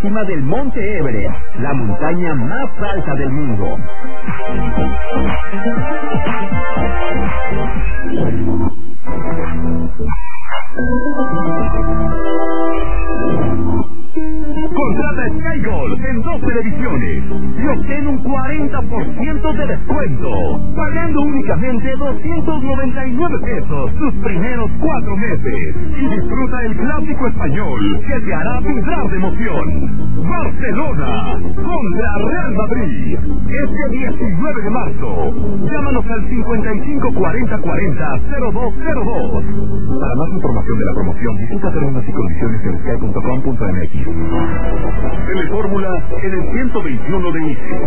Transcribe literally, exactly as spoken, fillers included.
cima del Monte Everest, la montaña más alta del mundo. Contrata Sky Gold en dos televisiones y obtén un cuarenta por ciento de descuento, pagando únicamente doscientos noventa y nueve pesos sus primeros cuatro meses. Y disfruta el clásico español que te hará vibrar de emoción. Barcelona contra Real Madrid, este diecinueve de marzo. Llámanos al cincuenta y cinco cuarenta cuarenta cero dos cero dos. Para más información de la promoción, visita términos y condiciones en sky punto com punto m x. Telefórmula en el ciento veintiuno de I C E.